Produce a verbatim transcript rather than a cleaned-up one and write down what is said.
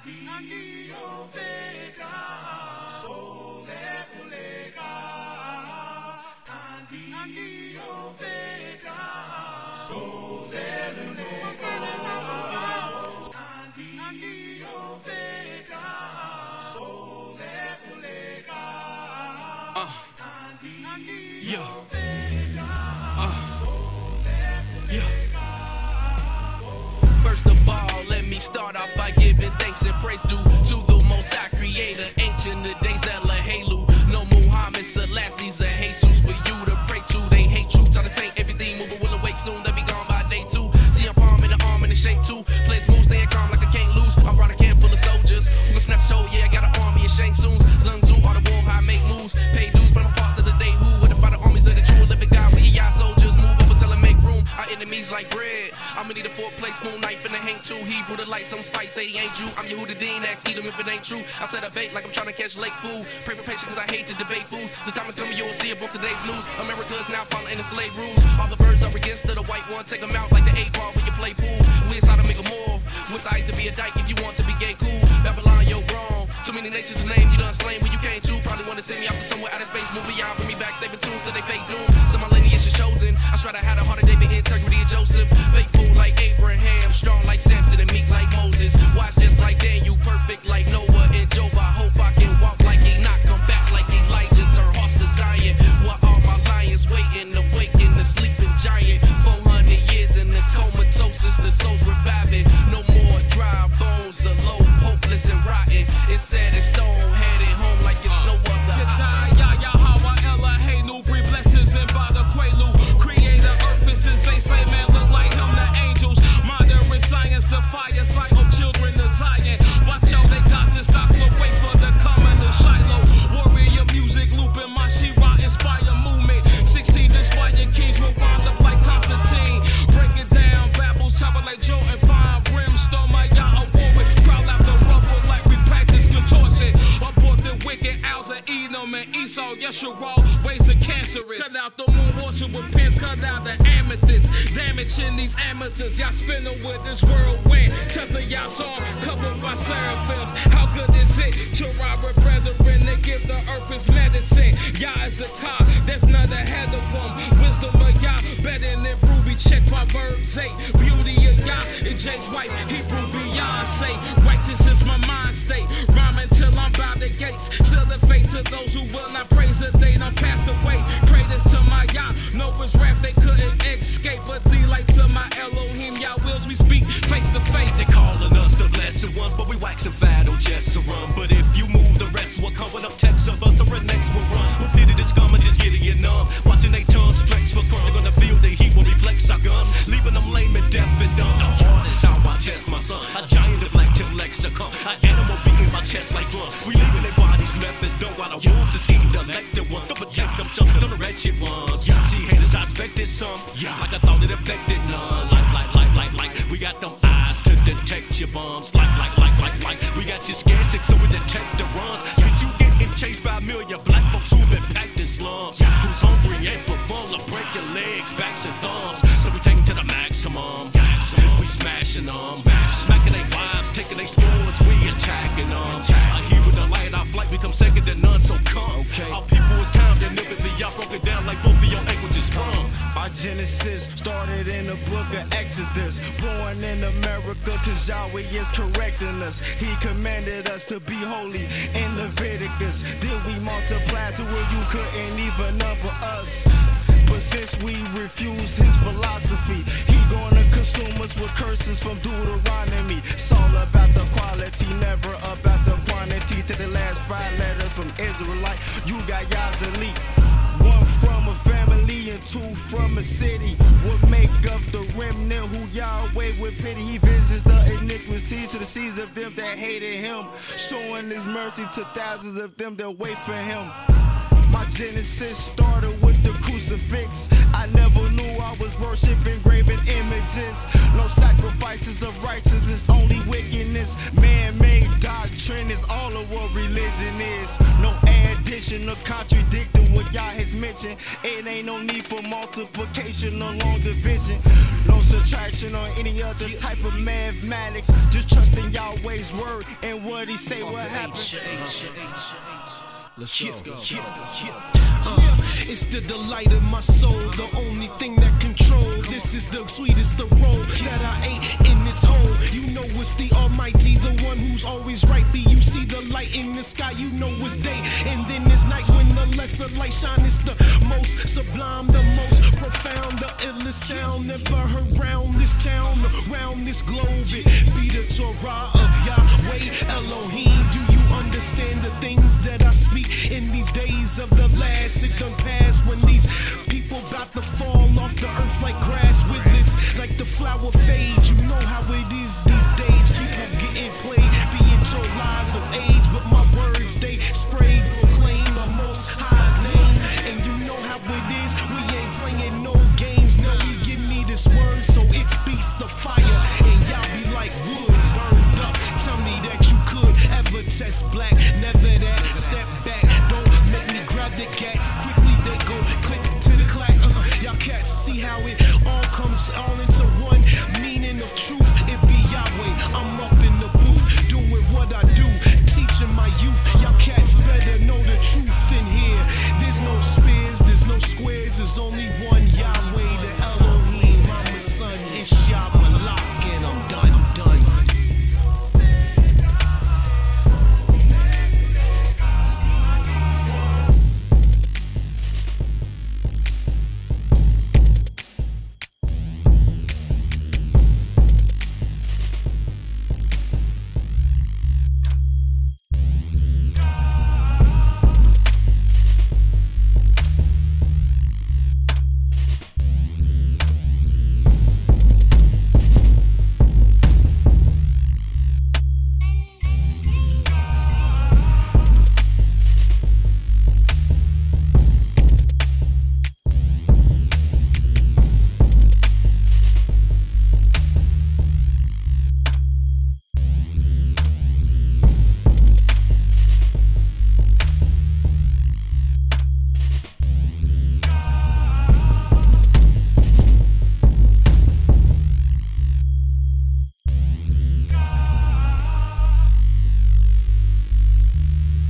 Yeah. Uh. Yeah. First of all, let me start off by giving thanks and praise due to the Most High Creator, ancient of days, Elohelu. No Muhammad, Selassie's a Jesus for you to pray to. They hate you, try to taint everything, moving will awake soon. They be gone by day two. See a palm in the arm and the shape too. Play smooth, staying calm like I can't lose. I brought a can full of soldiers who can snatch a show. Yeah, I got an army of Shang Tsungs. Sun Tzu, all the war, how I make moves. Pay dues, but I'm part of the day. Who would have fought the armies of the true living God? We y'all soldiers move up until I make room. Our enemies like bread. I'ma need a four plate spoon, knife, and a hang too. Hebrew the light, some spice, say he ain't you. I'm Yehuda ask, eat him if it ain't true. I set a bait like I'm trying to catch lake food. Pray for patience cause I hate to debate fools. The time is coming, you'll see it on today's news. America is now following the slave rules. All the birds are against the white one. Take them out like the eight ball when you play pool. We inside to make a more. What's I to be a dyke if you want to be gay cool. Babylon, yo, wrong. Too many nations to name, you done slain where you came to. Probably wanna send me out to somewhere out of space. Move me out, bring me back, saving tunes so they fake doom. So my lineage is chosen. I try to have a heart of David, integrity of Joseph. Faithful like Abraham, strong like Samson, and meek like Moses. Watch just like Daniel, perfect like Noah and Job. I hope I can walk like Enoch, come back like Elijah, turn horse to Zion. While all my lions waiting, awaken the sleeping giant. four hundred years in the comatose, the soul's reviving. No more dry bones alone, hopeless and rotten. It's set in stone, headed home like it's no other. Blessings and by the Quaalude. Creator earth is his they say man look like him the angels. Modern science, the fire sight of children of Zion. Watch out, they got your stocks, look wait for the coming of Shiloh. Warrior music looping my She-Ra inspire movement. sixteens inspiring kings will wind up like Constantine. Break it down, babbles, chopper like Joe and fine brimstone. My yacht a war with crowd out the rubber like we practice contortion. Aboard the wicked owls of Edom and Esau. Yes, you're all ways of cancerous. Cut out the moon watching with pins, cut out the amethyst. Damaging these amateurs, y'all spinning with this whirlwind. Tether y'all's arm, covered by seraphims. How good is it to rob a brethren? They give the earth his medicine. Yah is a car, there's none ahead of them. Wisdom of Yah, better than Ruby. Check Proverbs eight. Beauty of Yah, and Jay's wife, Hebrew Beyonce. Righteous is my mind state. Rhyming till I'm by the gates. Still the fate to those who will not praise the day done passed away. Pray this to my Yah. Noah's wrath they couldn't escape. But delight to my Elohim. Yah wills we speak face to face. They calling us the blessed ones, but we waxing fat on just to run. But if you move, the rest will come. When up text of us, the next will run. Who did it? This come and just getting it numb. Watching they tongues stretch for crumb. They're gonna feel the heat will reflex our guns, leaving them lame and deaf and dumb. The heart is how I test my son. A giant of black till lexicon. An animal beating my chest like drum. We leaving their bodies methods done while the wolves is eating the elected ones. To protect them chunks of the wretched ones. See haters, I expected some. Like I thought it affected none. Like, like, like, like, like. We got them eyes to detect your bums. Like, like, like, like, like. We got you scared sick so we detect the runs. Bitch, you getting chased by a million black folks who've been packed in slums. Who's hungry and for fun, like break your legs, backs and thumbs. So we take them to the maximum. We smashing them, smacking their wives, taking their stores, we attacking them. I hear with the light, our flight become second to none, so come. Our people is time, they're niggas for y'all broken down like both of your ankles is sprung. Our genesis started in the book of Exodus. Born in America cause Yahweh is correcting us. He commanded us to be holy in Leviticus. Then we multiplied to where you couldn't even number us. But since we refuse his philosophy, he gonna consume us with curses from Deuteronomy. It's all about the quality, never about the quantity. To the last five letters from Israelite, you got Yah's elite. One from a family and two from a city. What make up the remnant who Yahweh with pity? He visits the iniquities to the seeds of them that hated him, showing his mercy to thousands of them that wait for him. My genesis started with the crucifix. I never knew I was worshiping graven images. No sacrifices of righteousness, only wickedness. Man-made doctrine. doctrine is all of what religion is. No addition or contradicting what Yah has mentioned. It ain't no need for multiplication or long division. No subtraction or any other type of mathematics. Just trusting Yahweh's word and what he say will happen. Let's go. Let's go. Uh, it's the delight of my soul, the only thing that control. This is the sweetest the roll that I ate in this hole. You know it's the Almighty, the one who's always right. Be you see the light in the sky, you know it's day, and then it's night when the lesser light shine. It's the most sublime, the most profound, the illest sound never heard round this town, around this globe. It be the Torah of Yahweh Elohim. Do you understand the things that I speak in these days of the last? It done past when these people about to fall off the earth like grass with this, like the flower fades. You know how it is these days. People getting played, being told lies of age, but my words they spray, proclaim the Most High's name. And you know how it is. We ain't playing no games. No, you give me this word, so it speaks the fire, and y'all be like wood burned up. Tell me that you could ever test black. Never that. Step back. Don't make me grab the gats. Quickly they go click to the clack. Uh, y'all cats see how it all comes all in